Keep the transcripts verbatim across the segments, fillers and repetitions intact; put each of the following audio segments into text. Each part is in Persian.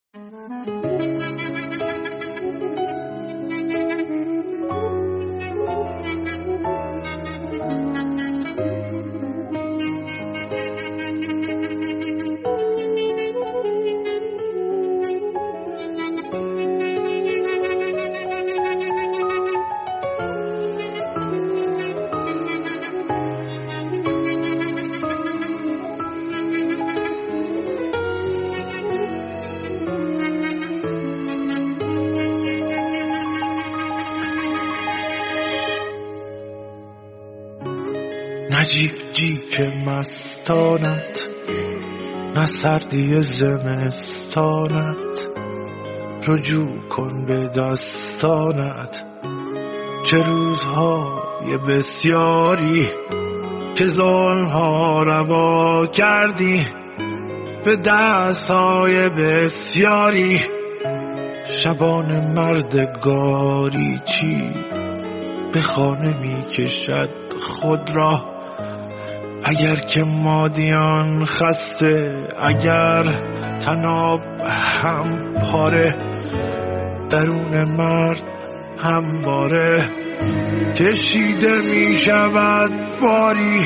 نه جیک جیک مستانت، نه سردی زمستانت، رجوع کن به دستانت. چه روزهای بسیاری که ظلمها روا کردی، به دستهای بسیاری شبان مردگاری چی به خانه می کشد خود را. اگر که مادیان خسته، اگر تناب هم پاره، درون مرد همواره کشیده می شود باری.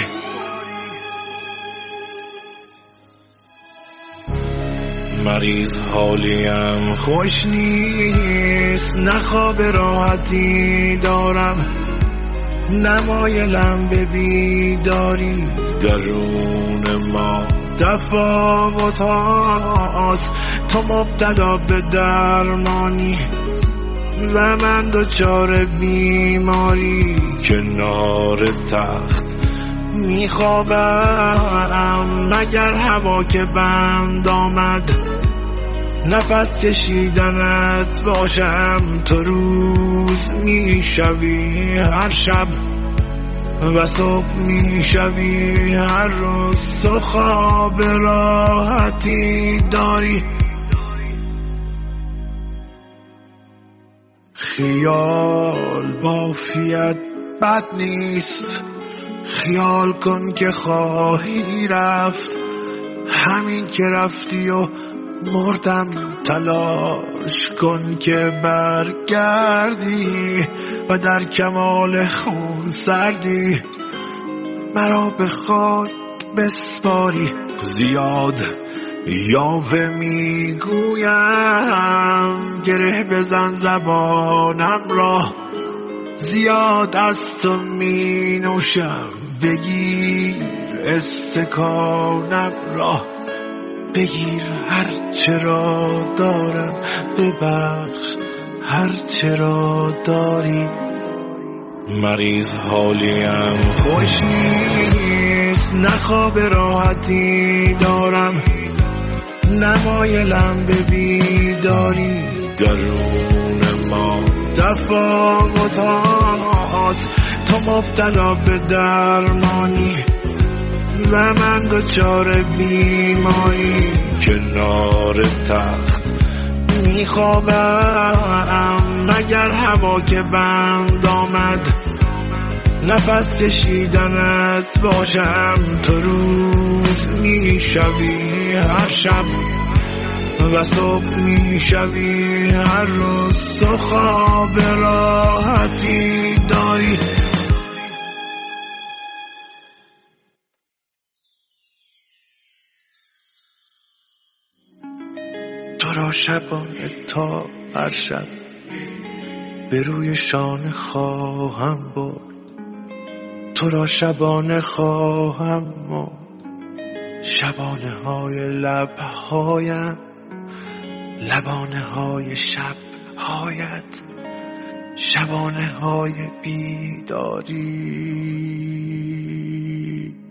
مریض حالیم خوش نیست، نه خواب راحتی دارم، نمایلم به بیداری. درون ما تفاوت هاست، تو مبتلا به درمانی و من دچار بیماری. کنار تخت میخوابم، مگر هوا که بند آمد نفس کشیدنت باشم. تو روز میشوی هر شب و صبح میشوی هر روز. تو خواب راحتی داری، خیال بافیت بد نیست. خیال کن که خواهی رفت، همین که رفتی و مردم تلاش کن که برگردی و در کمال خون سردی مرا به خاک بسپاری. زیاد یاوه میگویم، گره بزن زبانم را. زیاد از تو می نوشم، بگیر استکانم را. بگیر هر چرا دارم، ببخش هر چرا داری. مریض حالیم خوش نیست، نه خواب راحتی دارم، نمایلم به بیداری. درون ما تفاوت هاست، تو مبتلا به درمانی و من دچار بیماری. کنار تخت میخوابم، مگر هوا که بند آمد نفس کشیدنت باشم. تو روز میشوی هر شب و صبح میشوی هر روز. تو خواب راحتی داری. تو را شبانه تا هر شب به روی شانه خواهم برد. تو را شبانه خواهم مرد. شبانه های لبهایم، لبانه های شب هایت، شبانه های بیداری.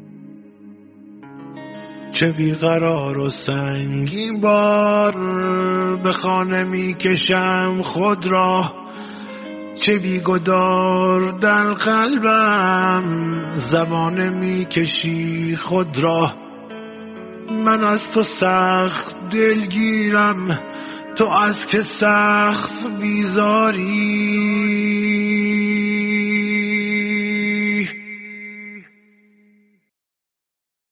چه بیقرار و سنگین بار به خانه می کشم خود را. چه بیگدار در قلبم زبانه می کشی خود را. من از تو سخت دلگیرم، تو از که سخت بیزاری.